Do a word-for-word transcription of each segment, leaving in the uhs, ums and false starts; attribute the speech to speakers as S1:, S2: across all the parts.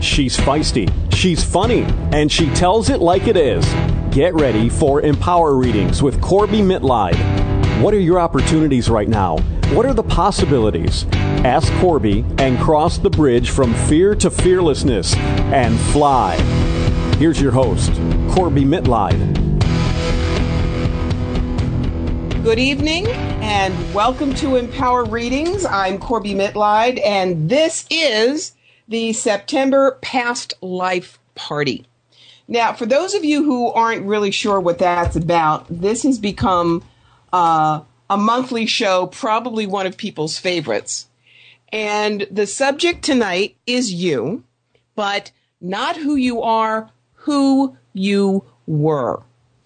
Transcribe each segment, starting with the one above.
S1: She's feisty, she's funny, and she tells it like it is. Get ready for Empower Readings with Corby Mitleid. What are your opportunities right now? What are the possibilities? Ask Corby and cross the bridge from fear to fearlessness and fly. Here's your host, Corby Mitleid.
S2: Good evening and welcome to Empower Readings. I'm Corby Mitleid and this is the September Past Life Party. Now, for those of you who aren't really sure what that's about, this has become uh, a monthly show, probably one of people's favorites. And the subject tonight is you, but not who you are, who you were.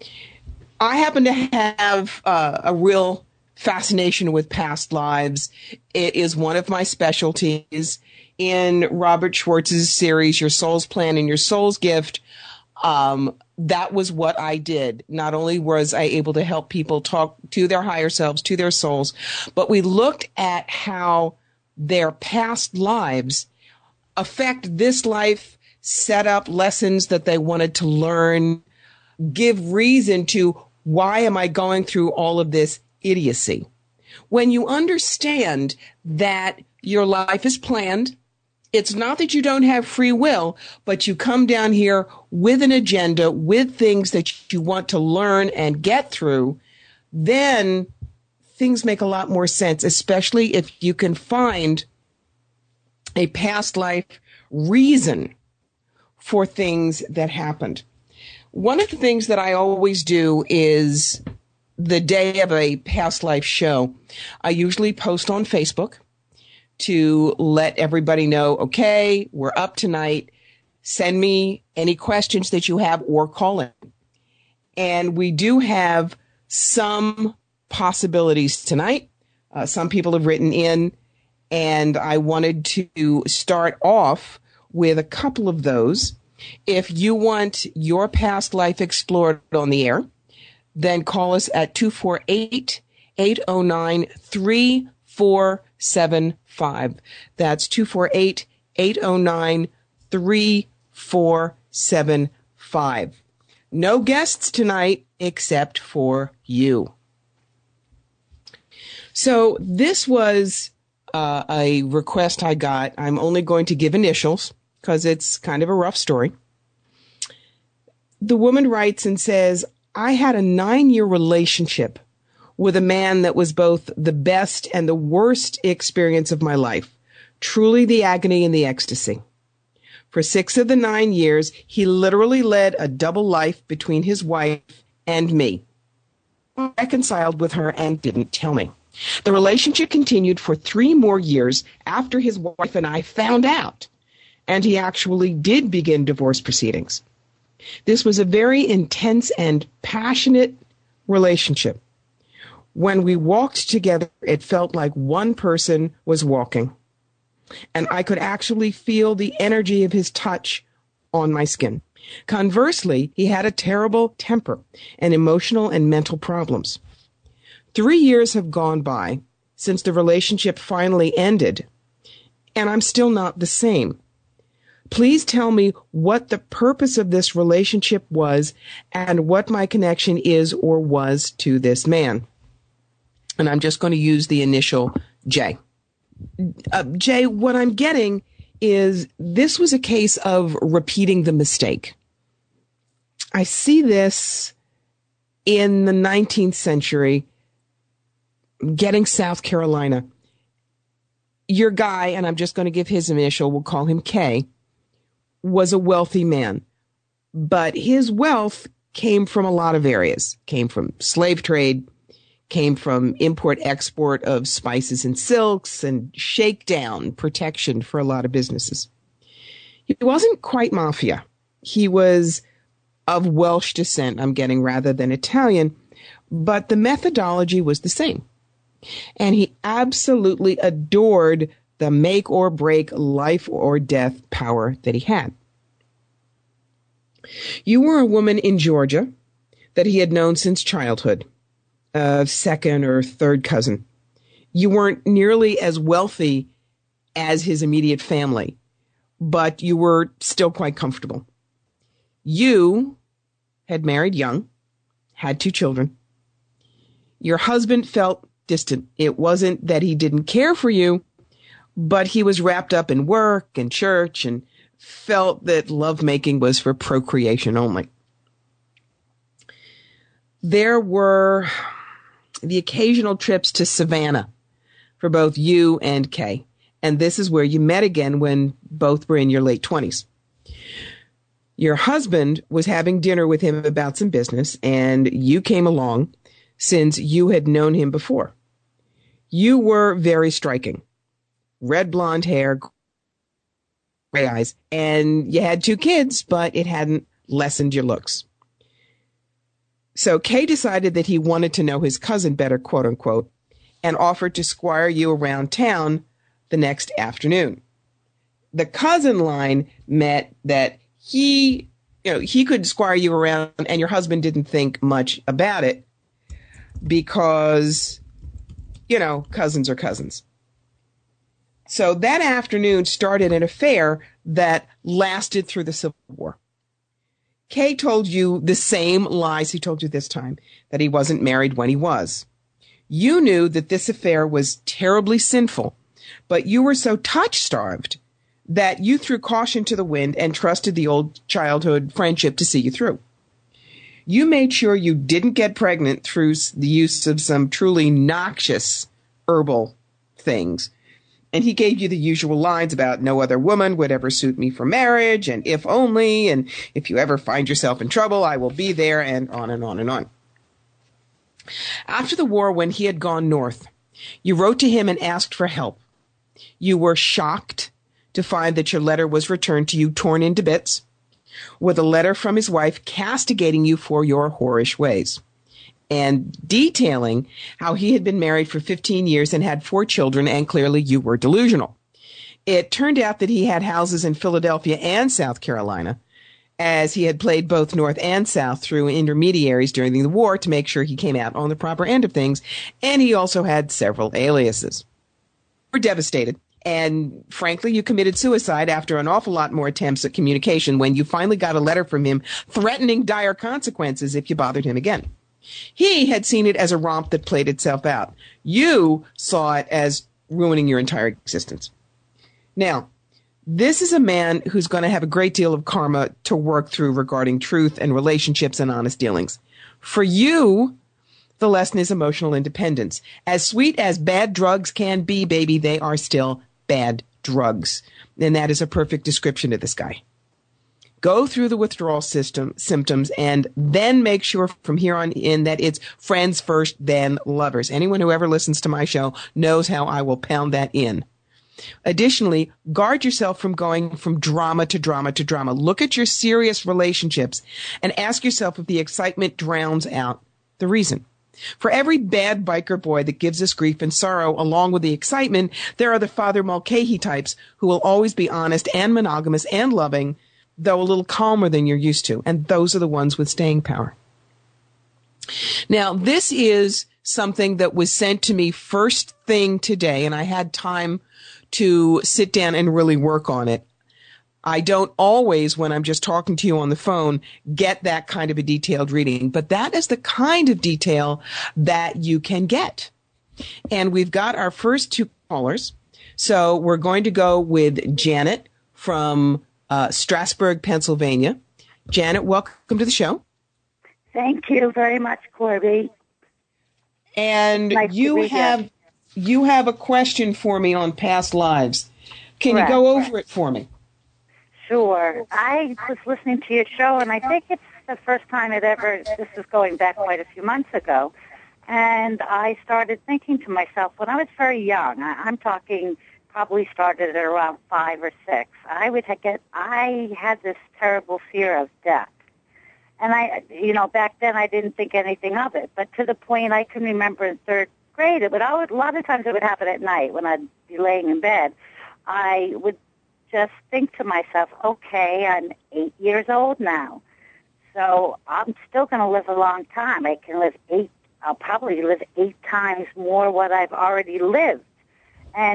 S2: I happen to have uh, a real fascination with past lives. It is one of my specialties. In Robert Schwartz's series, Your Soul's Plan and Your Soul's Gift, um, that was what I did. Not only was I able to help people talk to their higher selves, to their souls, but we looked at how their past lives affect this life, set up lessons that they wanted to learn, give reason to why am I going through all of this idiocy. When you understand that your life is planned, it's not that you don't have free will, but you come down here with an agenda, with things that you want to learn and get through, then things make a lot more sense, especially if you can find a past life reason for things that happened. One of the things that I always do is the day of a past life show, I usually post on Facebook to let everybody know, okay, we're up tonight. Send me any questions that you have or call in. And we do have some possibilities tonight. Uh, some people have written in, and I wanted to start off with a couple of those. If you want your past life explored on the air, then call us at two four eight, eight oh nine, three four seven five. That's two four eight, eight oh nine, three four seven five. No guests tonight except for you. So this was uh, a request I got. I'm only going to give initials because it's kind of a rough story. The woman writes and says, I had a nine-year relationship with a man that was both the best and the worst experience of my life. Truly the agony and the ecstasy. For six of the nine years, he literally led a double life between his wife and me. I reconciled with her and didn't tell me. The relationship continued for three more years after his wife and I found out, and he actually did begin divorce proceedings. This was a very intense and passionate relationship. When we walked together, it felt like one person was walking, and I could actually feel the energy of his touch on my skin. Conversely, he had a terrible temper and emotional and mental problems. Three years have gone by since the relationship finally ended, and I'm still not the same. Please tell me what the purpose of this relationship was and what my connection is or was to this man. And I'm just going to use the initial J. Uh, Jay, what I'm getting is this was a case of repeating the mistake. I see this in the nineteenth century, getting South Carolina. Your guy, and I'm just going to give his initial, we'll call him K, was a wealthy man. But his wealth came from a lot of areas. Came from slave trade, came from import-export of spices and silks, and shakedown protection for a lot of businesses. He wasn't quite mafia. He was of Welsh descent, I'm getting, rather than Italian, but the methodology was the same. And he absolutely adored the make or break, life or death power that he had. You were a woman in Georgia that he had known since childhood, a second or third cousin. You weren't nearly as wealthy as his immediate family, but you were still quite comfortable. You had married young, had two children. Your husband felt distant. It wasn't that he didn't care for you, but he was wrapped up in work and church and felt that lovemaking was for procreation only. There were the occasional trips to Savannah for both you and Kay. And this is where you met again when both were in your late twenties. Your husband was having dinner with him about some business, and you came along since you had known him before. You were very striking. Red blonde hair, gray eyes, and you had two kids, but it hadn't lessened your looks. So Kay decided that he wanted to know his cousin better, quote unquote, and offered to squire you around town the next afternoon. The cousin line meant that he, you know, he could squire you around, and your husband didn't think much about it because, you know, cousins are cousins. So that afternoon started an affair that lasted through the Civil War. Kay told you the same lies he told you this time, that he wasn't married when he was. You knew that this affair was terribly sinful, but you were so touch-starved that you threw caution to the wind and trusted the old childhood friendship to see you through. You made sure you didn't get pregnant through the use of some truly noxious herbal things. And he gave you the usual lines about no other woman would ever suit me for marriage, and if only, and if you ever find yourself in trouble, I will be there, and on and on and on. After the war, when he had gone north, you wrote to him and asked for help. You were shocked to find that your letter was returned to you torn into bits, with a letter from his wife castigating you for your whorish ways, and detailing how he had been married for fifteen years and had four children, and clearly you were delusional. It turned out that he had houses in Philadelphia and South Carolina, as he had played both North and South through intermediaries during the war to make sure he came out on the proper end of things, and he also had several aliases. You were devastated, and frankly, you committed suicide after an awful lot more attempts at communication when you finally got a letter from him threatening dire consequences if you bothered him again. He had seen it as a romp that played itself out. You saw it as ruining your entire existence. Now, this is a man who's going to have a great deal of karma to work through regarding truth and relationships and honest dealings. For you, the lesson is emotional independence. As sweet as bad drugs can be, baby, they are still bad drugs. And that is a perfect description of this guy. Go through the withdrawal system symptoms and then make sure from here on in that it's friends first, then lovers. Anyone who ever listens to my show knows how I will pound that in. Additionally, guard yourself from going from drama to drama to drama. Look at your serious relationships and ask yourself if the excitement drowns out the reason. For every bad biker boy that gives us grief and sorrow along with the excitement, there are the Father Mulcahy types who will always be honest and monogamous and loving, though a little calmer than you're used to. And those are the ones with staying power. Now, this is something that was sent to me first thing today, and I had time to sit down and really work on it. I don't always, when I'm just talking to you on the phone, get that kind of a detailed reading, but that is the kind of detail that you can get. And we've got our first two callers. So we're going to go with Janet from uh, Strasburg, Pennsylvania. Janet, welcome to the show.
S3: Thank you very much, Corby.
S2: And nice you have here. you have a question for me on past lives. Can Correct. you go over it for me?
S3: Sure. I was listening to your show, and I think it's the first time it ever, this is going back quite a few months ago, and I started thinking to myself, when I was very young, I, I'm talking probably started at around five or six, I would get, I had this terrible fear of death. And I, you know, back then I didn't think anything of it, but to the point I can remember in third grade, it would always, a lot of times it would happen at night when I'd be laying in bed. I would just think to myself, okay, I'm eight years old now, so I'm still going to live a long time. I can live eight, I'll probably live eight times more what I've already lived. And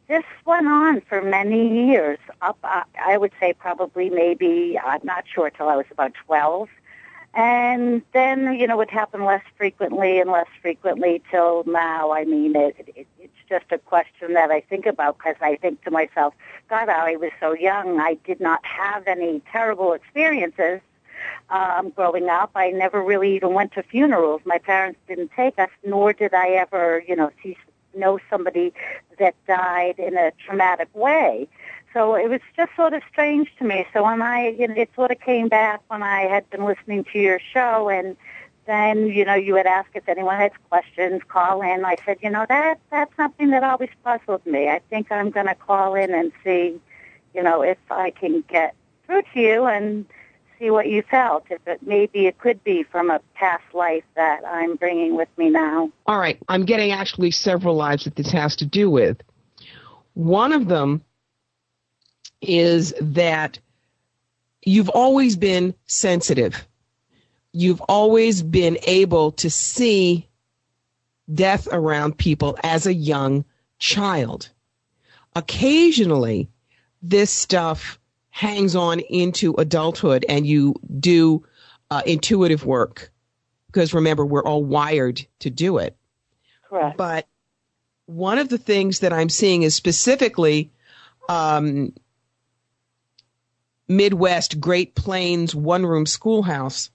S3: this went on for many years, up, uh, I would say probably maybe, I'm not sure, till I was about twelve. And then, you know, it happened less frequently and less frequently till now. I mean, it, it, it's just a question that I think about because I think to myself, God, I was so young. I did not have any terrible experiences um, growing up. I never really even went to funerals. My parents didn't take us, nor did I ever, you know, see, know somebody that died in a traumatic way. So it was just sort of strange to me. So when I, you know, it sort of came back when I had been listening to your show, and then, you know, you had asked if anyone had questions, call in. I said, you know, that that's something that always puzzled me. I think I'm going to call in and see, you know, if I can get through to you and see what you felt. If it maybe it could be from a past life that I'm bringing with me now.
S2: All right. I'm getting actually several lives that this has to do with. One of them is that you've always been sensitive. You've always been able to see death around people as a young child. Occasionally, this stuff hangs on into adulthood and you do uh, intuitive work because, remember, we're all wired to do it.
S3: Correct.
S2: But one of the things that I'm seeing is specifically um, Midwest Great Plains one-room schoolhouse.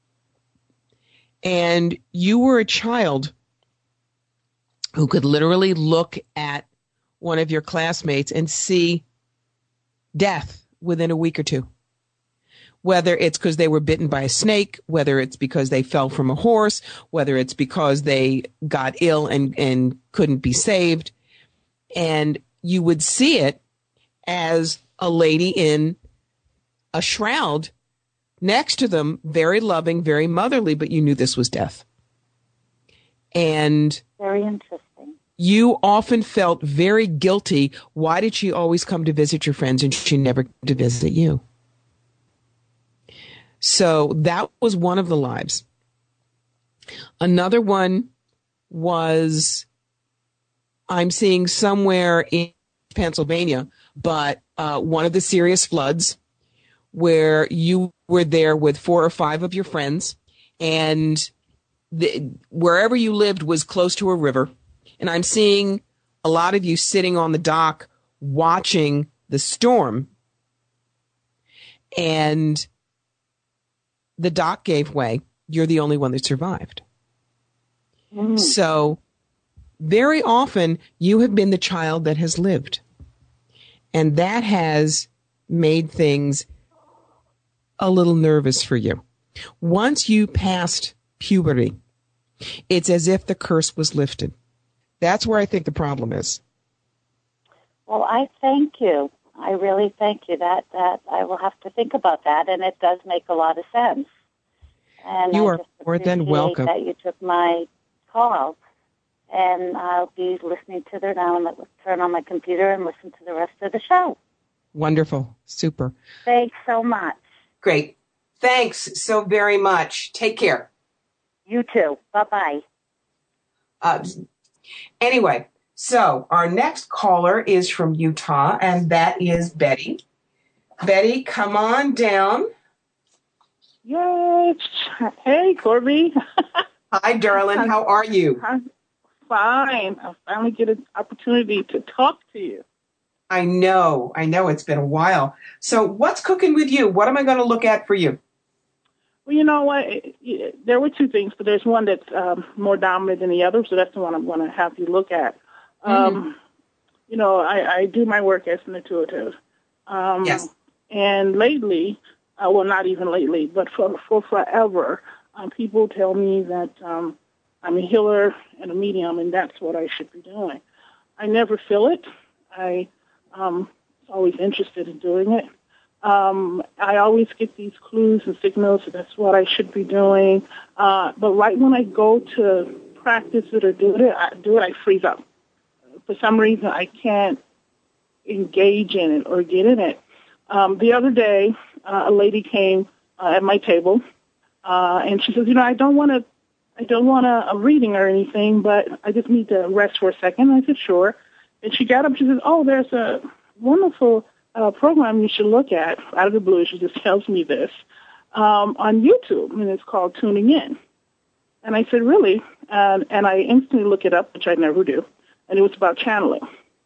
S2: And you were a child who could literally look at one of your classmates and see death within a week or two. Whether it's because they were bitten by a snake, whether it's because they fell from a horse, whether it's because they got ill and, and couldn't be saved. And you would see it as a lady in a shroud next to them, very loving, very motherly, but you knew this was death. And
S3: very interesting.
S2: You often felt very guilty. Why did she always come to visit your friends and she never came to visit you? So that was one of the lives. Another one was, I'm seeing somewhere in Pennsylvania, but uh, one of the serious floods where you were there with four or five of your friends, and the, wherever you lived was close to a river. And I'm seeing a lot of you sitting on the dock watching the storm. And the dock gave way. You're the only one that survived. Mm. So very often you have been the child that has lived. And that has made things a little nervous for you. Once you passed puberty, it's as if the curse was lifted. That's where I think the problem is.
S3: Well, I thank you. I really thank you. That that I will have to think about that, and it does make a lot of sense. And
S2: you
S3: I
S2: are
S3: just
S2: more than welcome.
S3: That you took my call, and I'll be listening to it now. And I'll turn on my computer and listen to the rest of the show.
S2: Wonderful, super.
S3: Thanks so much.
S2: Great. Thanks so very much. Take care.
S3: You too. Bye-bye.
S2: Uh, anyway, so our next caller is from Utah, and that is Betty. Betty, come on down.
S4: Yes. Hey, Corby.
S2: Hi, darling. How are you?
S4: I'm fine. I finally get an opportunity to talk to you.
S2: I know. I know. It's been a while. So what's cooking with you? What am I going to look at for you?
S4: Well, you know what? There were two things, but there's one that's um, more dominant than the other, so that's the one I'm going to have you look at. Mm-hmm. Um, you know, I, I do my work as an intuitive. Um,
S2: yes.
S4: And lately, uh, well, not even lately, but for, for forever, um, people tell me that um, I'm a healer and a medium, and that's what I should be doing. I never feel it. I um, always interested in doing it. Um, I always get these clues and signals that that's what I should be doing. Uh, but right when I go to practice it or do it, I do it, I freeze up. For some reason, I can't engage in it or get in it. Um, the other day, uh, a lady came uh, at my table, uh, and she says, "You know, I don't want to, I don't want a, a reading or anything, but I just need to rest for a second." I said, "Sure." And she got up and she says, oh, there's a wonderful uh, program you should look at. Out of the blue, she just tells me this, um, on YouTube, and it's called Tuning In. And I said, really? And, and I instantly look it up, which I never do, and it was about channeling.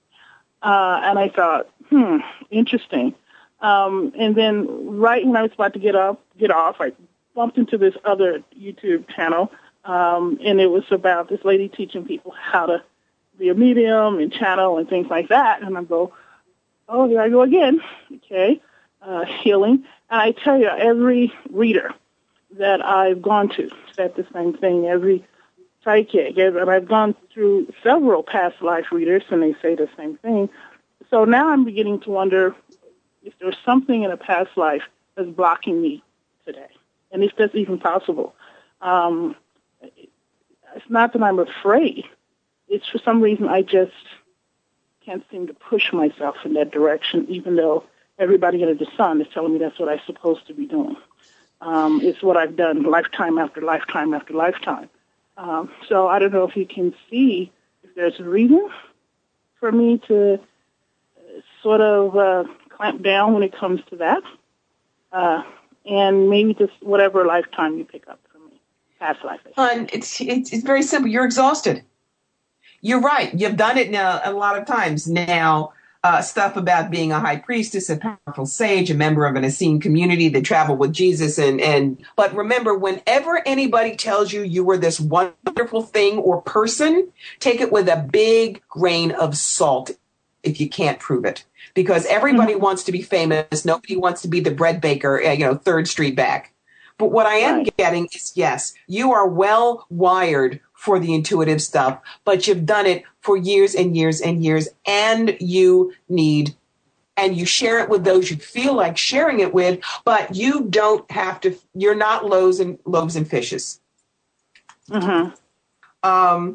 S4: Uh, and I thought, hmm, interesting. Um, and then right when I was about to get up, get off, I bumped into this other YouTube channel, um, and it was about this lady teaching people how to be a medium and channel and things like that. And I go, oh, there I go again. Okay, uh, healing. And I tell you, every reader that I've gone to said the same thing. Every psychic, and I've gone through several past life readers, and they say the same thing. So now I'm beginning to wonder if there's something in a past life that's blocking me today, and if that's even possible. Um, it's not that I'm afraid. It's for some reason I just can't seem to push myself in that direction, even though everybody under the sun is telling me that's what I'm supposed to be doing. Um, it's what I've done lifetime after lifetime after lifetime. Um, so I don't know if you can see if there's a reason for me to sort of uh, clamp down when it comes to that, uh, and maybe just whatever lifetime you pick up for me, past life.
S2: Uh, it's, it's it's very simple. You're exhausted. You're right. You've done it now a lot of times. Now, uh, stuff about being a high priestess, a powerful sage, a member of an Essene community that traveled with Jesus. And, and but remember, whenever anybody tells you you were this wonderful thing or person, take it with a big grain of salt if you can't prove it. Because everybody mm-hmm. wants to be famous. Nobody wants to be the bread baker, uh, you know, Third Street back. But what I am right. getting is, yes, you are well wired for the intuitive stuff, but you've done it for years and years and years, and you need, and you share it with those you feel like sharing it with, but you don't have to, you're not loaves and loaves and fishes.
S4: Mm-hmm.
S2: Um,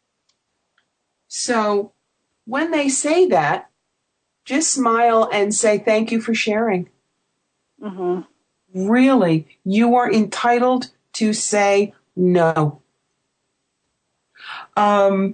S2: so when they say that, just smile and say, thank you for sharing.
S4: Mm-hmm.
S2: Really, you are entitled to say no. Um,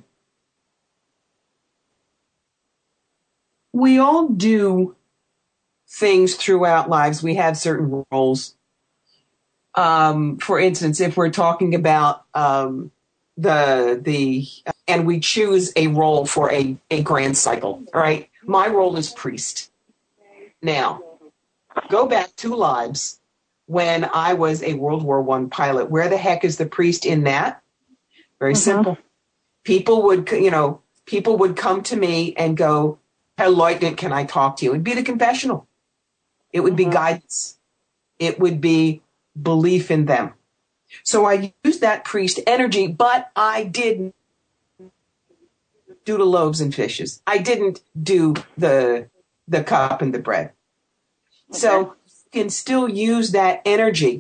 S2: we all do things throughout lives. We have certain roles. Um, for instance, if we're talking about um, the the and we choose a role for a, a grand cycle, right? My role is priest. Now, go back two lives when I was a World War One pilot. Where the heck is the priest in that? Very mm-hmm. simple. People would, you know, people would come to me and go, "Herr Leutnant, can I talk to you?" It'd be the confessional. It would mm-hmm. be guidance. It would be belief in them. So I used that priest energy, but I didn't do the loaves and fishes. I didn't do the the cup and the bread. Okay. So you can still use that energy,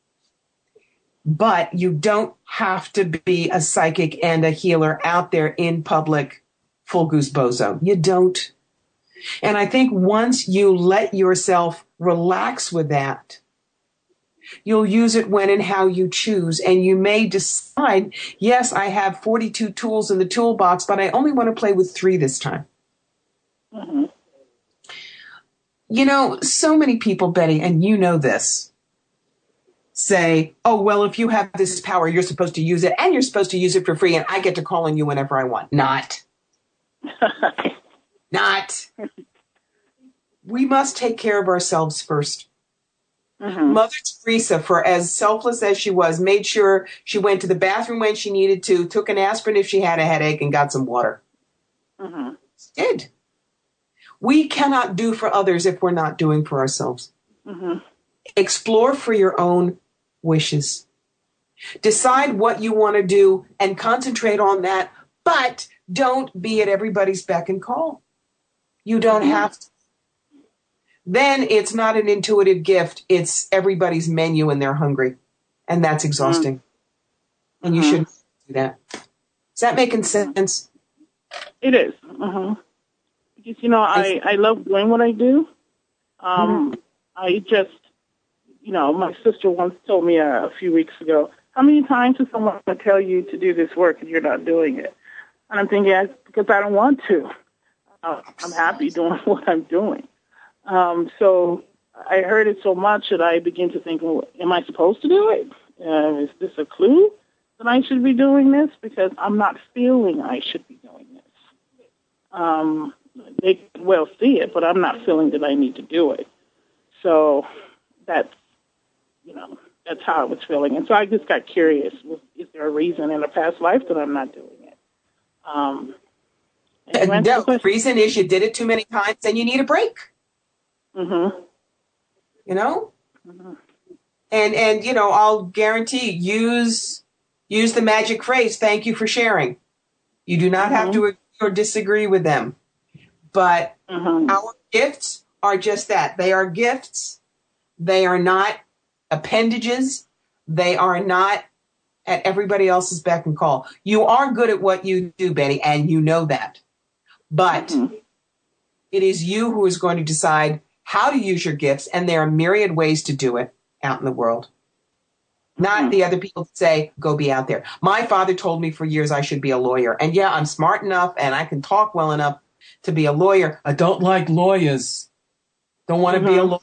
S2: but you don't have to be a psychic and a healer out there in public, full goose bozo. You don't. And I think once you let yourself relax with that, you'll use it when and how you choose. And you may decide, yes, I have forty-two tools in the toolbox, but I only want to play with three this time.
S4: Mm-hmm.
S2: You know, so many people, Betty, and you know this, say, oh, well, if you have this power, you're supposed to use it, and you're supposed to use it for free, and I get to call on you whenever I want. Not. Not. We must take care of ourselves first. Mm-hmm. Mother Teresa, for as selfless as she was, made sure she went to the bathroom when she needed to, took an aspirin if she had a headache, and got some water.
S4: Mm-hmm.
S2: She did. We cannot do for others if we're not doing for ourselves.
S4: Mm-hmm.
S2: Explore for your own wishes. Decide what you want to do and concentrate on that, but don't be at everybody's beck and call. You don't mm-hmm. have to. Then it's not an intuitive gift. It's everybody's menu and they're hungry. And that's exhausting. Mm-hmm. And you shouldn't do that. Is that making sense?
S4: It is. Uh-huh. Because, you know, I, I love doing what I do. Um, mm-hmm. I just, you know, my sister once told me a, a few weeks ago, how many times does someone tell you to do this work and you're not doing it? And I'm thinking, yeah, because I don't want to. I'm happy doing what I'm doing. Um, so I heard it so much that I began to think, well, am I supposed to do it? Uh, is this a clue that I should be doing this? Because I'm not feeling I should be doing this. Um, they could well see it, but I'm not feeling that I need to do it. So that's, you know, that's how I was feeling. And so I just got curious. Is there a reason in a past life that I'm not doing it? Um,
S2: no, the reason is you did it too many times and you need a break.
S4: Mm-hmm.
S2: You know?
S4: Mm-hmm.
S2: And, and, you know, I'll guarantee, use, use the magic phrase, thank you for sharing. You do not mm-hmm. have to agree or disagree with them. But mm-hmm. our gifts are just that. They are gifts. They are not appendages. They are not at everybody else's beck and call. You are good at what you do, Betty, and you know that. But mm-hmm. it is you who is going to decide how to use your gifts, and there are myriad ways to do it out in the world. Not mm-hmm. the other people that say, go be out there. My father told me for years I should be a lawyer. And yeah, I'm smart enough and I can talk well enough to be a lawyer. I don't like lawyers. Don't want to mm-hmm. be a lawyer.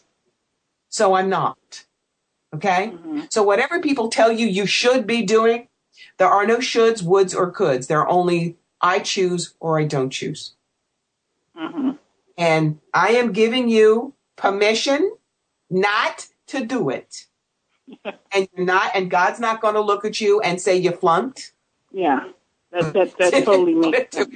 S2: So I'm not. Okay? Mm-hmm. So whatever people tell you you should be doing, there are no shoulds, woulds, or coulds. There are only I choose or I don't choose.
S4: Mm-hmm.
S2: And I am giving you permission not to do it. And you're not, and God's not going to look at you and say you flunked.
S4: Yeah, that that, that totally makes sense.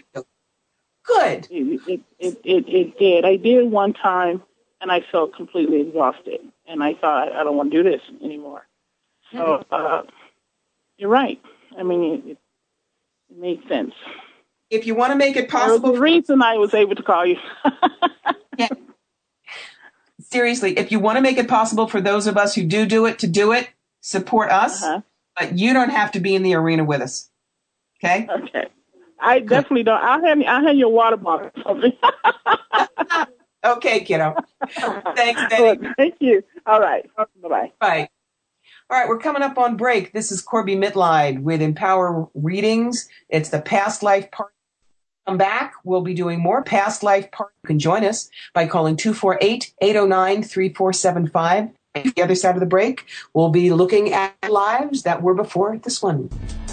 S2: Good.
S4: It it, it it it did. I did one time, and I felt completely exhausted, and I thought I don't want to do this anymore. So uh, you're right. I mean, it, it, it makes sense.
S2: If you want to make it possible,
S4: there was a reason I was able to call you.
S2: Yeah. Seriously, if you want to make it possible for those of us who do do it to do it, support us. Uh-huh. But you don't have to be in the arena with us. Okay?
S4: Okay. I Good. definitely don't. I'll have, I'll have your water bottle or something.
S2: Okay, kiddo. Thanks, Betty.
S4: Well, thank you. All right. Bye-bye.
S2: Bye. All right, we're coming up on break. This is Corby Mitleid with Empower Readings. It's the Past Life Part. Come back. We'll be doing more Past Life Part. You can join us by calling two four eight, eight oh nine, three four seven five. At the other side of the break, we'll be looking at lives that were before this one.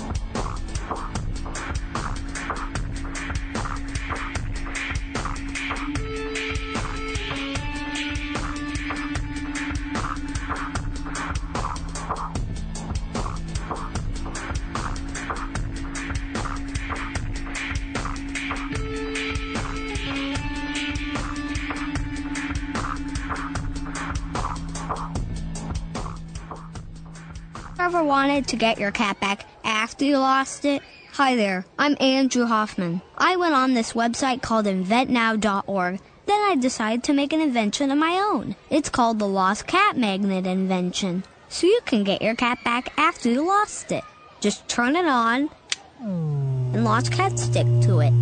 S5: Ever wanted to get your cat back after you lost it? Hi there, I'm Andrew Hoffman. I went on this website called invent now dot org. Then I decided to make an invention of my own. It's called the Lost Cat Magnet Invention. So you can get your cat back after you lost it. Just turn it on, and lost cats stick to it.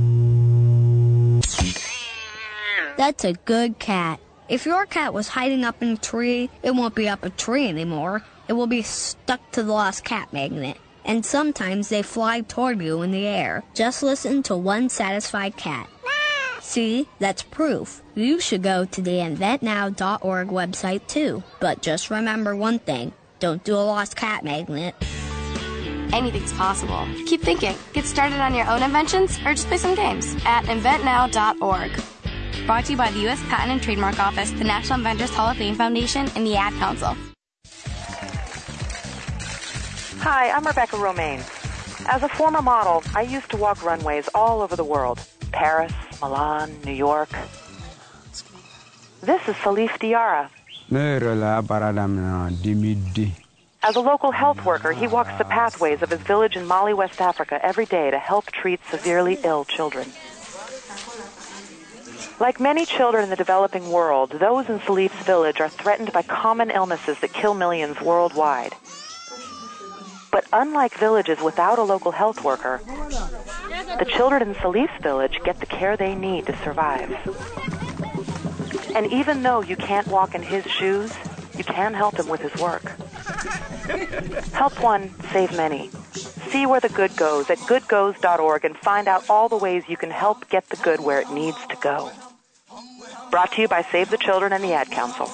S5: That's a good cat. If your cat was hiding up in a tree, it won't be up a tree anymore. It will be stuck to the lost cat magnet. And sometimes they fly toward you in the air. Just listen to one satisfied cat. See, that's proof. You should go to the invent now dot org website too. But just remember one thing. Don't do a lost cat magnet.
S6: Anything's possible. Keep thinking. Get started on your own inventions or just play some games at invent now dot org. Brought to you by the U S Patent and Trademark Office, the National Inventors Hall of Fame Foundation, and the Ad Council.
S7: Hi, I'm Rebecca Romaine. As a former model, I used to walk runways all over the world. Paris, Milan, New York. This is Salif Diarra. As a local health worker, he walks the pathways of his village in Mali, West Africa, every day to help treat severely ill children. Like many children in the developing world, those in Salif's village are threatened by common illnesses that kill millions worldwide. But unlike villages without a local health worker, the children in Salif's village get the care they need to survive. And even though you can't walk in his shoes, you can help him with his work. Help one, save many. See where the good goes at good goes dot org and find out all the ways you can help get the good where it needs to go. Brought to you by Save the Children and the Ad Council.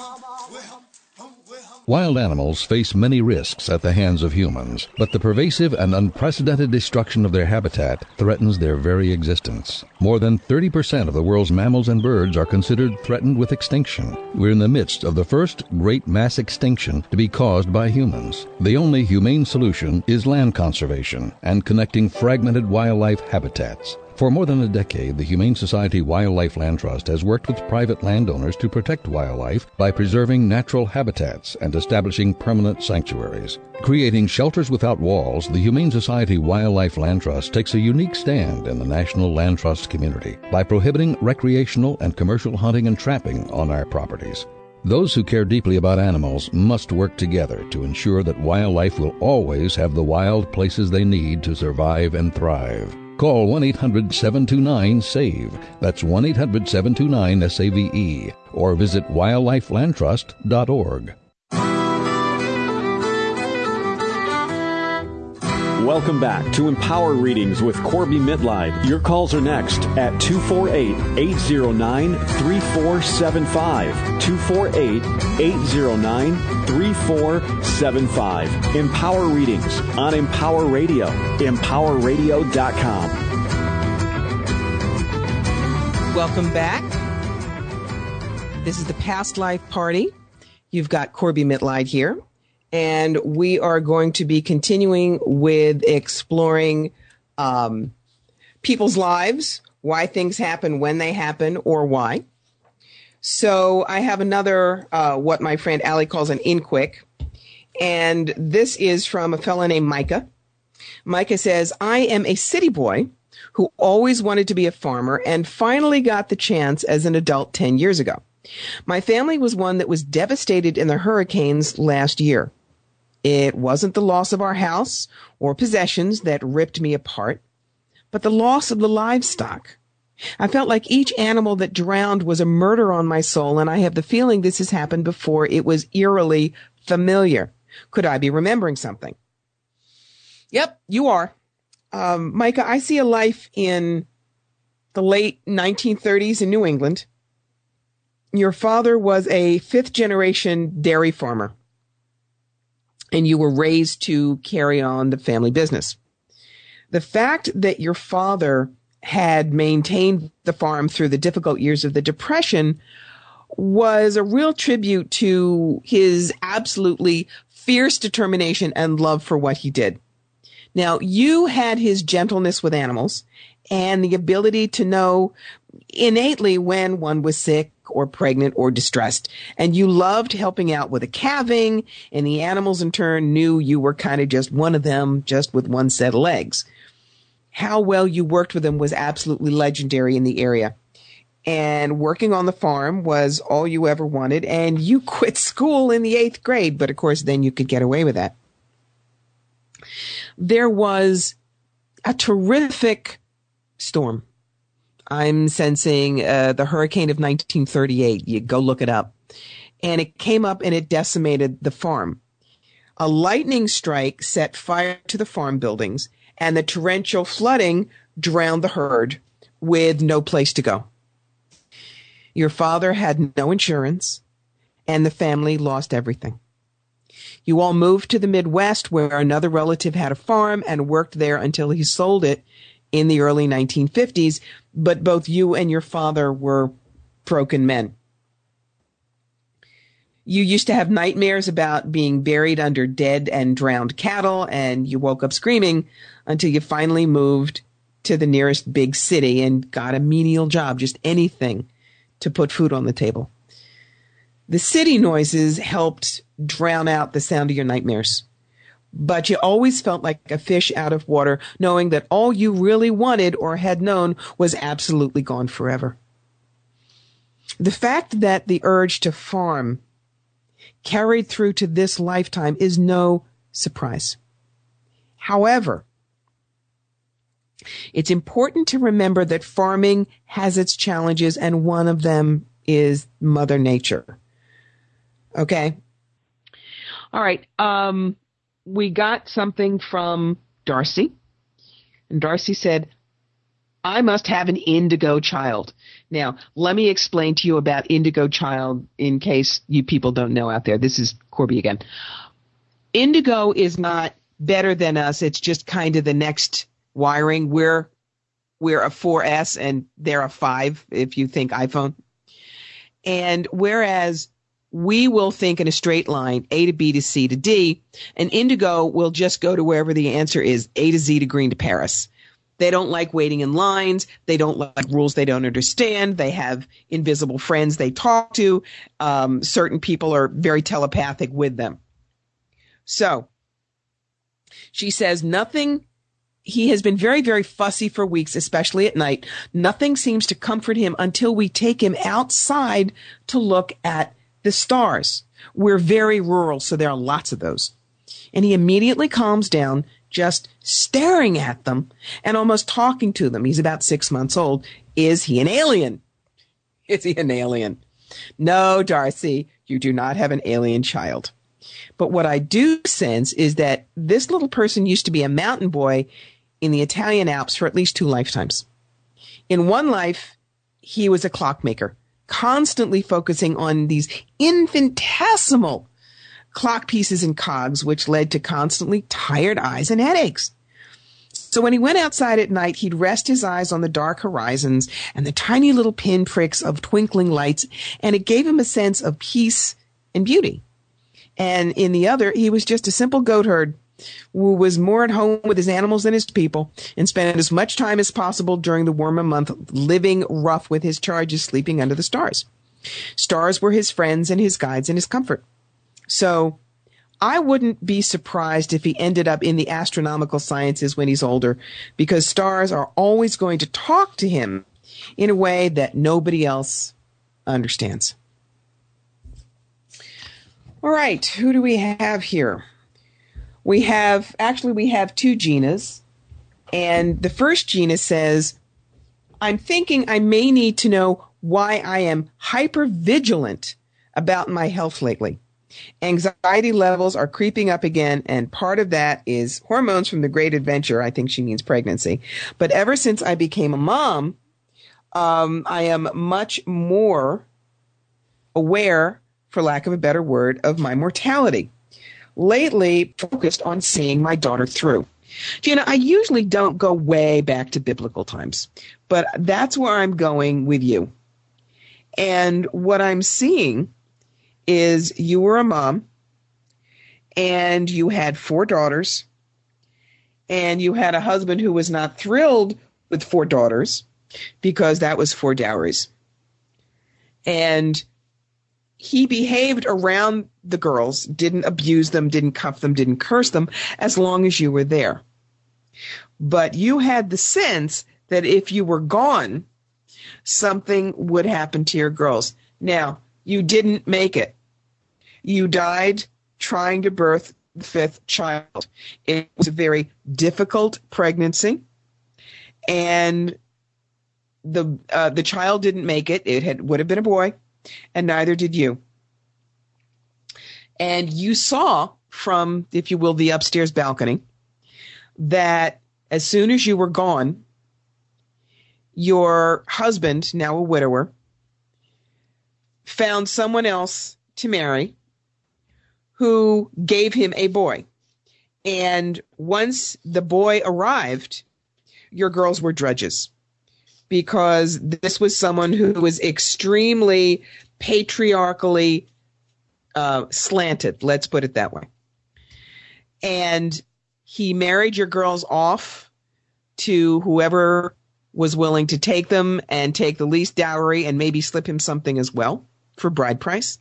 S8: Wild animals face many risks at the hands of humans, but the pervasive and unprecedented destruction of their habitat threatens their very existence. More than thirty percent of the world's mammals and birds are considered threatened with extinction. We're in the midst of the first great mass extinction to be caused by humans. The only humane solution is land conservation and connecting fragmented wildlife habitats. For more than a decade, the Humane Society Wildlife Land Trust has worked with private landowners to protect wildlife by preserving natural habitats and establishing permanent sanctuaries. Creating shelters without walls, the Humane Society Wildlife Land Trust takes a unique stand in the national land trust community by prohibiting recreational and commercial hunting and trapping on our properties. Those who care deeply about animals must work together to ensure that wildlife will always have the wild places they need to survive and thrive. Call one eight hundred seven two nine SAVE. That's one eight hundred seven two nine S A V E. Or visit wildlife land trust dot org.
S1: Welcome back to Empower Readings with Corby Mitleid. Your calls are next at two four eight, eight zero nine, three four seven five. two four eight, eight zero nine, three four seven five. Empower Readings on Empower Radio, empower radio dot com.
S2: Welcome back. This is the Past Life Party. You've got Corby Mitleid here. And we are going to be continuing with exploring um, people's lives, why things happen when they happen, or why. So I have another, uh, what my friend Allie calls an in-quick. And this is from a fellow named Micah. Micah says, I am a city boy who always wanted to be a farmer and finally got the chance as an adult ten years ago. My family was one that was devastated in the hurricanes last year. It wasn't the loss of our house or possessions that ripped me apart, but the loss of the livestock. I felt like each animal that drowned was a murder on my soul, and I have the feeling this has happened before. It was eerily familiar. Could I be remembering something? Yep, you are. Um, Micah, I see a life in the late nineteen thirties in New England. Your father was a fifth-generation dairy farmer, and you were raised to carry on the family business. The fact that your father had maintained the farm through the difficult years of the Depression was a real tribute to his absolutely fierce determination and love for what he did. Now, you had his gentleness with animals and the ability to know innately when one was sick or pregnant or distressed. And you loved helping out with the calving, and the animals in turn knew you were kind of just one of them, just with one set of legs. How well you worked with them was absolutely legendary in the area. And working on the farm was all you ever wanted, and you quit school in the eighth grade, but of course then you could get away with that. There was a terrific storm. I'm sensing uh, the hurricane of nineteen thirty-eight. You go look it up. And it came up and it decimated the farm. A lightning strike set fire to the farm buildings, and the torrential flooding drowned the herd with no place to go. Your father had no insurance, and the family lost everything. You all moved to the Midwest, where another relative had a farm and worked there until he sold it in the early nineteen fifties, but both you and your father were broken men. You used to have nightmares about being buried under dead and drowned cattle, and you woke up screaming until you finally moved to the nearest big city and got a menial job, just anything to put food on the table. The city noises helped drown out the sound of your nightmares. But you always felt like a fish out of water, knowing that all you really wanted or had known was absolutely gone forever. The fact that the urge to farm carried through to this lifetime is no surprise. However, it's important to remember that farming has its challenges, and one of them is Mother Nature. Okay? All right. Um, we got something from Darcy. And Darcy said, I must have an indigo child. Now, let me explain to you about indigo child in case you people don't know out there. This is Corby again. Indigo is not better than us. It's just kind of the next wiring. We're, we're a four S and they're a five if you think iPhone. And whereas we will think in a straight line, A to B to C to D, and indigo will just go to wherever the answer is, A to Z to green to Paris. They don't like waiting in lines. They don't like rules they don't understand. They have invisible friends they talk to. Um, certain people are very telepathic with them. So she says nothing. He has been very, very fussy for weeks, especially at night. Nothing seems to comfort him until we take him outside to look at the stars. We're very rural, so there are lots of those. And he immediately calms down, just staring at them and almost talking to them. He's about six months old. Is he an alien? Is he an alien? No, Darcy, you do not have an alien child. But what I do sense is that this little person used to be a mountain boy in the Italian Alps for at least two lifetimes. In one life, he was a clockmaker, constantly focusing on these infinitesimal clock pieces and cogs, which led to constantly tired eyes and headaches. So when he went outside at night, he'd rest his eyes on the dark horizons and the tiny little pinpricks of twinkling lights, and it gave him a sense of peace and beauty. And in the other, he was just a simple goat herd who was more at home with his animals than his people and spent as much time as possible during the warmer month living rough with his charges, sleeping under the stars. Stars were his friends and his guides and his comfort. So I wouldn't be surprised if he ended up in the astronomical sciences when he's older, because stars are always going to talk to him in a way that nobody else understands. All right, who do we have here? We have, actually we have two Ginas, and the first Gina says, I'm thinking I may need to know why I am hypervigilant about my health lately. Anxiety levels are creeping up again, and part of that is hormones from the great adventure. I think she means pregnancy. But ever since I became a mom, um, I am much more aware, for lack of a better word, of my mortality. Lately, focused on seeing my daughter through. Gina, I usually don't go way back to biblical times, but that's where I'm going with you. And what I'm seeing is you were a mom and you had four daughters and you had a husband who was not thrilled with four daughters because that was four dowries. And he behaved around the girls, didn't abuse them, didn't cuff them, didn't curse them, as long as you were there. But you had the sense that if you were gone, something would happen to your girls. Now, you didn't make it. You died trying to birth the fifth child. It was a very difficult pregnancy, and the uh, the child didn't make it. It had would have been a boy, and neither did you. And you saw from, if you will, the upstairs balcony that as soon as you were gone, your husband, now a widower, found someone else to marry who gave him a boy. And once the boy arrived, your girls were drudges, because this was someone who was extremely patriarchally uh, slanted, let's put it that way. And he married your girls off to whoever was willing to take them and take the least dowry and maybe slip him something as well for bride price.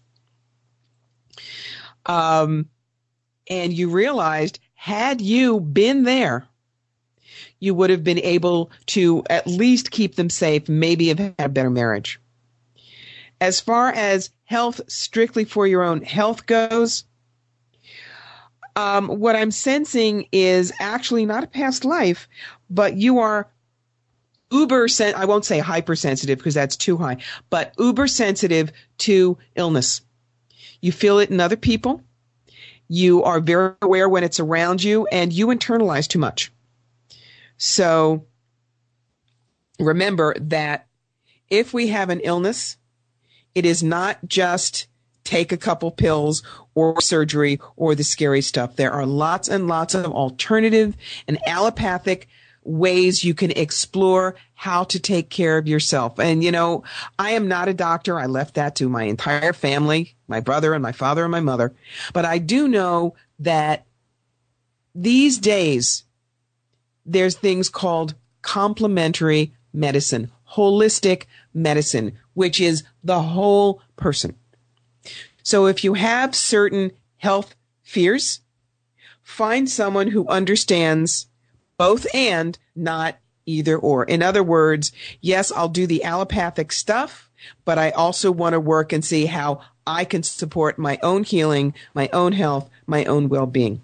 S2: Um, and you realized, had you been there, you would have been able to at least keep them safe, maybe have had a better marriage. As far as health, strictly for your own health goes, um, what I'm sensing is actually not a past life, but you are uber, sen- I won't say hypersensitive because that's too high, but uber sensitive to illness. You feel it in other people. You are very aware when it's around you, and you internalize too much. So remember that if we have an illness, it is not just take a couple pills or surgery or the scary stuff. There are lots and lots of alternative and allopathic ways you can explore how to take care of yourself. And, you know, I am not a doctor. I left that to my entire family, my brother and my father and my mother. But I do know that these days, there's things called complementary medicine, holistic medicine, which is the whole person. So if you have certain health fears, find someone who understands both and, not either or. In other words, yes, I'll do the allopathic stuff, but I also want to work and see how I can support my own healing, my own health, my own well-being.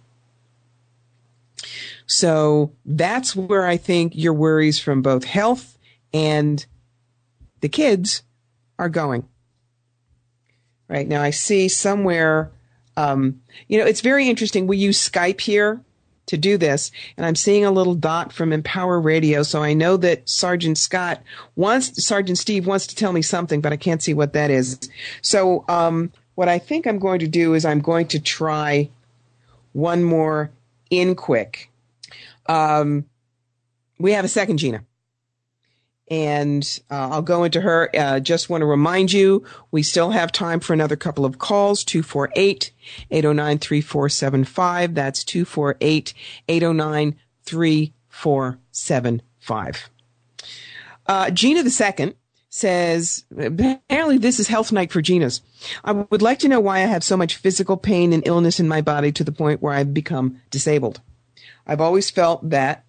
S2: So that's where I think your worries from both health and the kids are going. Right now, I see somewhere, um, you know, it's very interesting. We use Skype here to do this, and I'm seeing a little dot from Empower Radio, so I know that Sergeant Scott wants, Sergeant Steve wants to tell me something, but I can't see what that is. So um, what I think I'm going to do is I'm going to try one more in quick. Um, we have a second Gina. And uh, I'll go into her. Uh, just want to remind you, we still have time for another couple of calls, two four eight, eight oh nine, three four seven five. That's two four eight, eight oh nine, three four seven five. Uh, Gina the second says, apparently this is health night for Ginas. I would like to know why I have so much physical pain and illness in my body to the point where I've become disabled. I've always felt that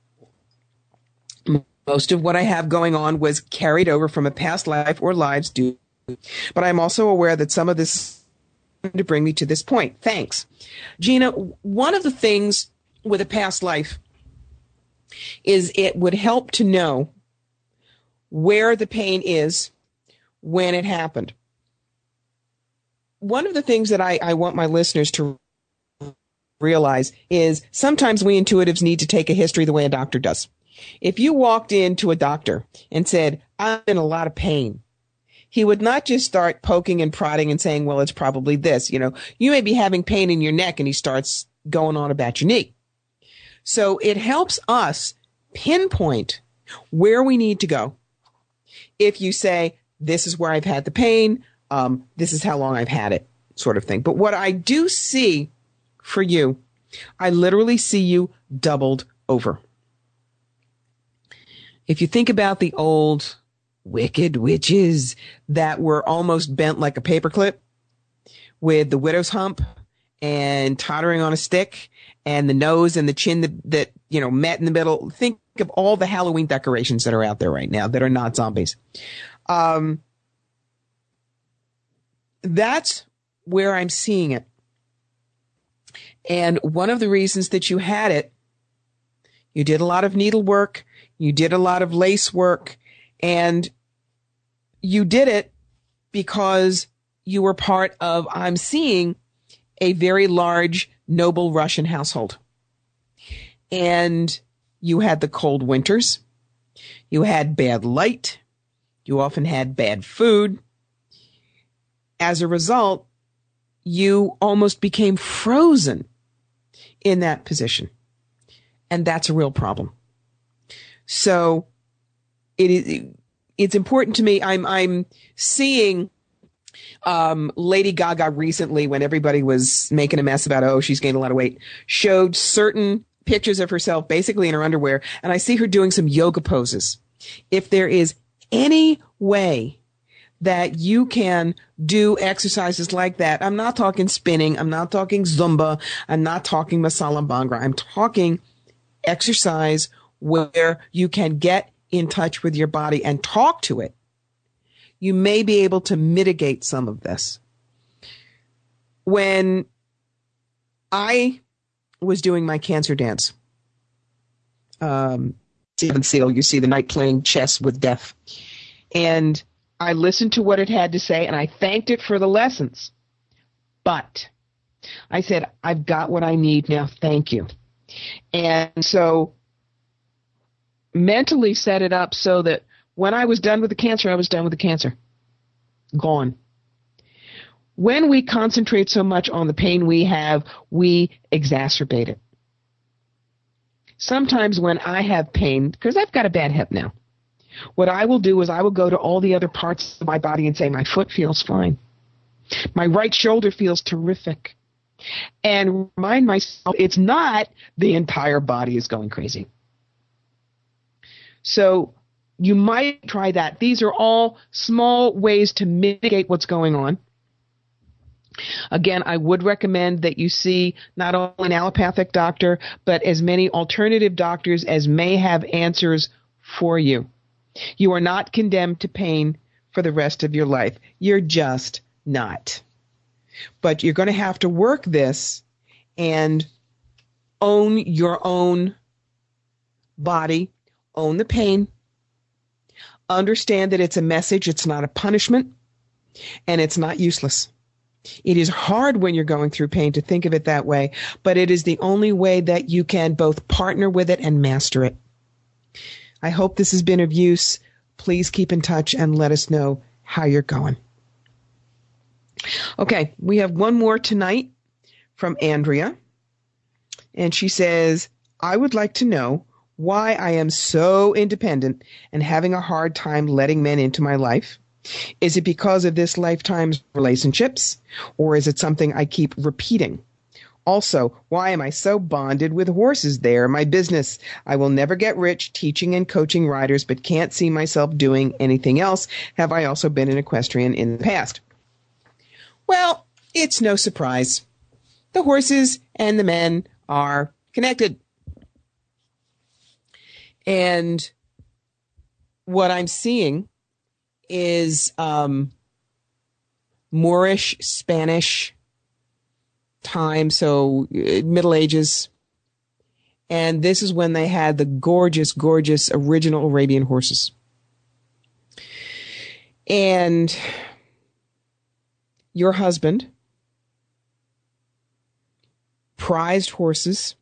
S2: most of what I have going on was carried over from a past life or lives due, but I'm also aware that some of this is to bring me to this point. Thanks. Gina, one of the things with a past life is it would help to know where the pain is when it happened. One of the things that I, I want my listeners to realize is sometimes we intuitives need to take a history the way a doctor does. If you walked into a doctor and said, I'm in a lot of pain, he would not just start poking and prodding and saying, well, it's probably this. You know, you may be having pain in your neck, and he starts going on about your knee. So it helps us pinpoint where we need to go. If you say, this is where I've had the pain, um, this is how long I've had it, sort of thing. But what I do see for you, I literally see you doubled over. If you think about the old wicked witches that were almost bent like a paperclip with the widow's hump and tottering on a stick and the nose and the chin that, that, you know, met in the middle, think of all the Halloween decorations that are out there right now that are not zombies. Um, that's where I'm seeing it. And one of the reasons that you had it, you did a lot of needlework. You did a lot of lace work, and you did it because you were part of, I'm seeing, a very large, noble Russian household. And you had the cold winters. You had bad light. You often had bad food. As a result, you almost became frozen in that position. And that's a real problem. So it is, it's important to me. I'm, I'm seeing, um, Lady Gaga recently, when everybody was making a mess about, oh, she's gained a lot of weight, showed certain pictures of herself basically in her underwear. And I see her doing some yoga poses. If there is any way that you can do exercises like that, I'm not talking spinning. I'm not talking Zumba. I'm not talking Masala Bhangra. I'm talking exercise where you can get in touch with your body and talk to it. You may be able to mitigate some of this. When I was doing my cancer dance, um, Seventh Seal, you see the knight playing chess with death. And I listened to what it had to say, and I thanked it for the lessons. But I said, I've got what I need now. Thank you. And so mentally set it up so that when I was done with the cancer, I was done with the cancer. Gone. When we concentrate so much on the pain we have, we exacerbate it. Sometimes when I have pain, because I've got a bad hip now, what I will do is I will go to all the other parts of my body and say, my foot feels fine. My right shoulder feels terrific. And remind myself it's not the entire body is going crazy. So you might try that. These are all small ways to mitigate what's going on. Again, I would recommend that you see not only an allopathic doctor, but as many alternative doctors as may have answers for you. You are not condemned to pain for the rest of your life. You're just not. But you're going to have to work this and own your own body, own the pain, understand that it's a message, it's not a punishment, and it's not useless. It is hard when you're going through pain to think of it that way, but it is the only way that you can both partner with it and master it. I hope this has been of use. Please keep in touch and let us know how you're going. Okay, we have one more tonight from Andrea, and she says, I would like to know why I am so independent and having a hard time letting men into my life. Is it because of this lifetime's relationships, or is it something I keep repeating? Also, why am I so bonded with horses? They're my business. I will never get rich teaching and coaching riders, but can't see myself doing anything else. Have I also been an equestrian in the past? Well, it's no surprise. The horses and the men are connected. And what I'm seeing is um, Moorish, Spanish time, so uh, Middle Ages. And this is when they had the gorgeous, gorgeous original Arabian horses. And your husband prized horses,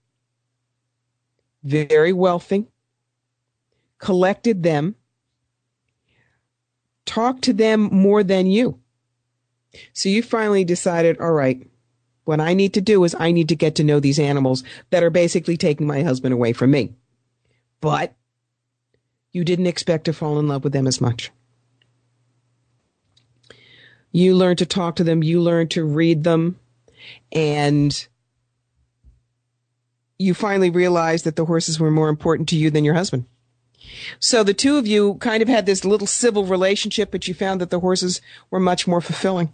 S2: very wealthy, collected them, talked to them more than you. So you finally decided, all right, what I need to do is I need to get to know these animals that are basically taking my husband away from me. But you didn't expect to fall in love with them as much. You learned to talk to them, you learned to read them, and you finally realized that the horses were more important to you than your husband. So the two of you kind of had this little civil relationship, but you found that the horses were much more fulfilling.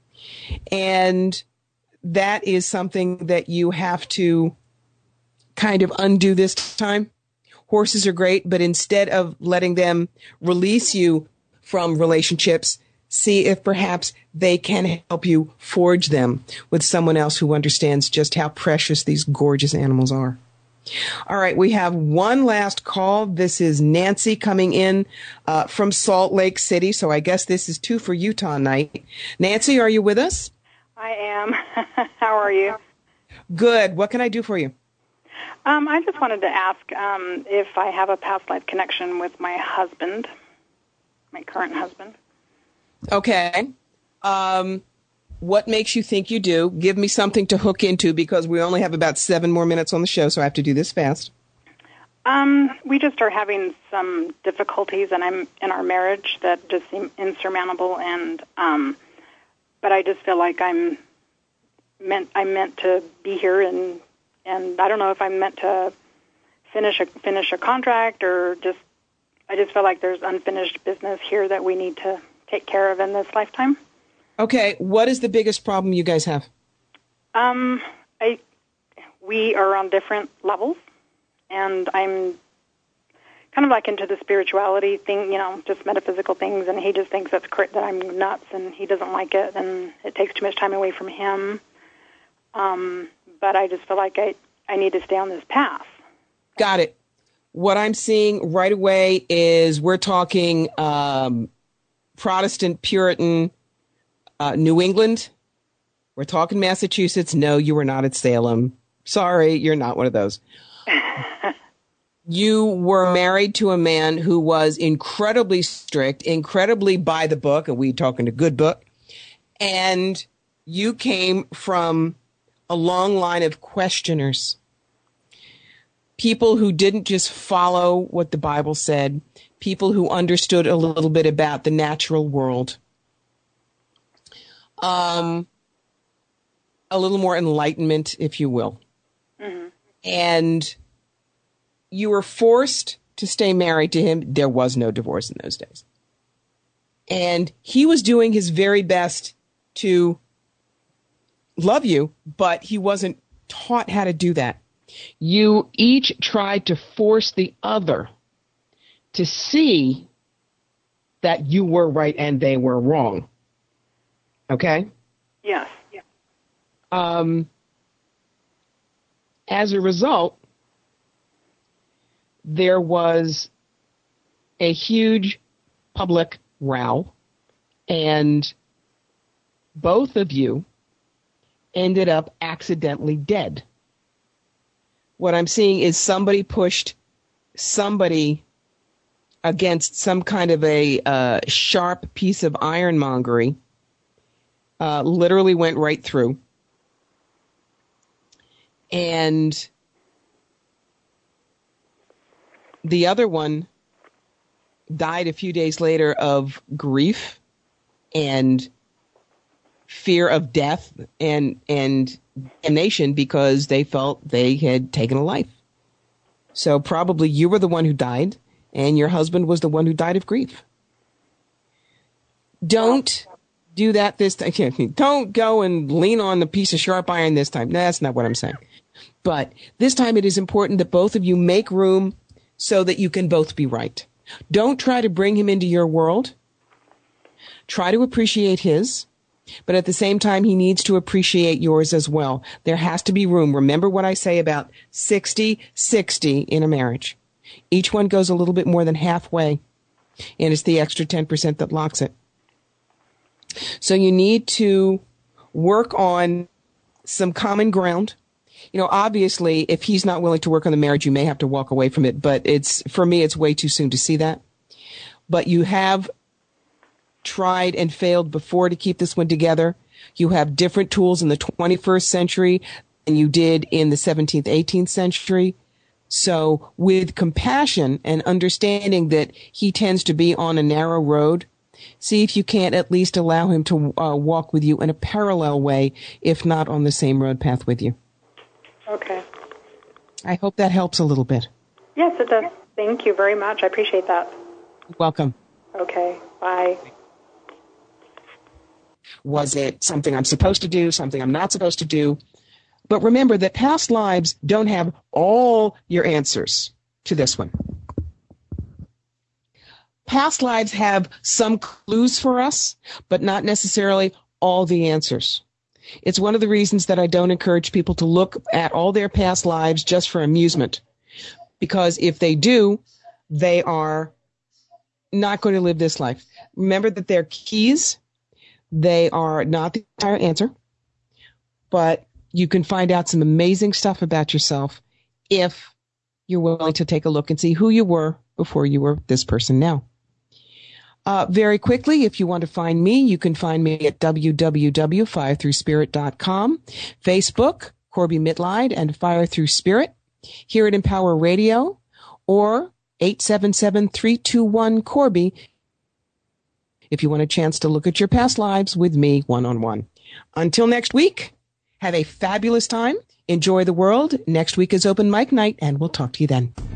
S2: And that is something that you have to kind of undo this time. Horses are great, but instead of letting them release you from relationships, see if perhaps they can help you forge them with someone else who understands just how precious these gorgeous animals are. All right, we have one last call. This is Nancy coming in uh, from Salt Lake City, so I guess this is two for Utah night. Nancy, are you with us?
S9: I am. How are you?
S2: Good. What can I do for you?
S9: Um, I just wanted to ask um, if I have a past life connection with my husband, my current husband.
S2: Okay. Um, what makes you think you do? Give me something to hook into because we only have about seven more minutes on the show, so I have to do this fast.
S9: Um, we just are having some difficulties, and I'm in our marriage that just seem insurmountable, and um, but I just feel like I'm meant I'm meant to be here, and and I don't know if I'm meant to finish a finish a contract or just I just feel like there's unfinished business here that we need to take care of in this lifetime.
S2: Okay, what is the biggest problem you guys have?
S9: Um, I we are on different levels, and I'm kind of like into the spirituality thing, you know, just metaphysical things, and he just thinks that's cr- that I'm nuts, and he doesn't like it, and it takes too much time away from him. Um, but I just feel like I, I need to stay on this path.
S2: Got it. What I'm seeing right away is we're talking um, Protestant, Puritan, uh, New England. We're talking Massachusetts. No, you were not at Salem. Sorry, you're not one of those. you were married to a man who was incredibly strict, incredibly by the book, and we talking a good book, and you came from a long line of questioners, people who didn't just follow what the Bible said, people who understood a little bit about the natural world, um, a little more enlightenment, if you will. Mm-hmm. And you were forced to stay married to him. There was no divorce in those days. And he was doing his very best to love you, but he wasn't taught how to do that. You each tried to force the other to see that you were right and they were wrong. Okay?
S9: Yes. Yeah.
S2: Um, as a result, there was a huge public row, and both of you ended up accidentally dead. What I'm seeing is somebody pushed somebody against some kind of a uh, sharp piece of ironmongery, uh, literally went right through. And the other one died a few days later of grief and fear of death and and damnation because they felt they had taken a life. So probably you were the one who died, and your husband was the one who died of grief. Don't do that this time. Don't go and lean on the piece of sharp iron this time. No, that's not what I'm saying. But this time it is important that both of you make room so that you can both be right. Don't try to bring him into your world. Try to appreciate his, but at the same time, he needs to appreciate yours as well. There has to be room. Remember what I say about sixty sixty in a marriage. Each one goes a little bit more than halfway, and it's the extra ten percent that locks it. So you need to work on some common ground. You know, obviously, if he's not willing to work on the marriage, you may have to walk away from it. But it's, for me, it's way too soon to see that. But you have tried and failed before to keep this one together. You have different tools in the twenty-first century than you did in the seventeenth, eighteenth century. So with compassion and understanding that he tends to be on a narrow road, see if you can't at least allow him to uh, walk with you in a parallel way, if not on the same road path with you.
S9: Okay.
S2: I hope that helps a little bit.
S9: Yes, it does. Thank you very much. I appreciate that.
S2: Welcome.
S9: Okay. Bye.
S2: Was it something I'm supposed to do, something I'm not supposed to do? But remember that past lives don't have all your answers to this one. Past lives have some clues for us, but not necessarily all the answers. It's one of the reasons that I don't encourage people to look at all their past lives just for amusement. Because if they do, they are not going to live this life. Remember that they're keys. They are not the entire answer. But you can find out some amazing stuff about yourself if you're willing to take a look and see who you were before you were this person now. Uh, very quickly, if you want to find me, you can find me at w w w dot fire through spirit dot com, Facebook, Corby Mitleid and Fire Through Spirit, here at Empower Radio, or eight seven seven, three two one, Corby, if you want a chance to look at your past lives with me one-on-one. Until next week, have a fabulous time. Enjoy the world. Next week is open mic night, and we'll talk to you then.